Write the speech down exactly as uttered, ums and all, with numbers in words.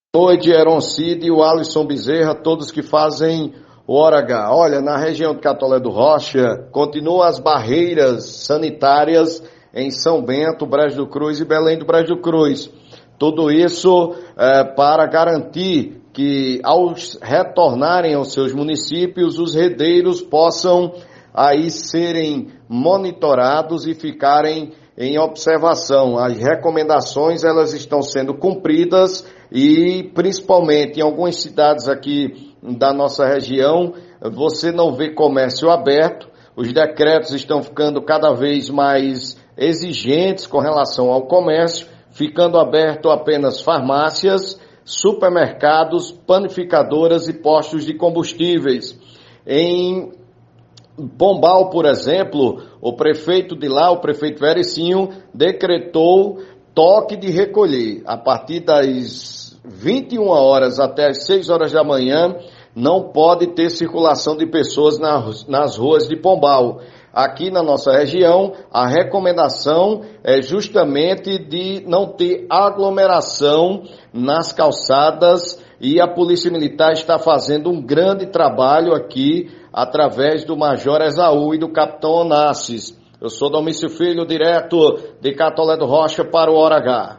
Boa noite, Heron Cid e o Alisson Bezerra, todos que fazem o Hora H. Olha, na região de Catolé do Rocha, continuam as barreiras sanitárias em São Bento, Brejo do Cruz e Belém do Brejo do Cruz. Tudo isso é, para garantir que, ao retornarem aos seus municípios, os redeiros possam aí serem monitorados e ficarem em observação. As recomendações, elas estão sendo cumpridas e, principalmente em algumas cidades aqui da nossa região, você não vê comércio aberto. Os decretos estão ficando cada vez mais exigentes com relação ao comércio, ficando aberto apenas farmácias, supermercados, panificadoras e postos de combustíveis. Em Pombal, por exemplo, o prefeito de lá, o prefeito Vericinho, decretou toque de recolher. A partir das vinte e uma horas até as seis horas da manhã, não pode ter circulação de pessoas nas, nas ruas de Pombal. Aqui na nossa região, a recomendação é justamente de não ter aglomeração nas calçadas e a Polícia Militar está fazendo um grande trabalho aqui através do Major Esaú e do Capitão Onassis. Eu sou Domício Filho, direto de Catolé do Rocha para o Hora H.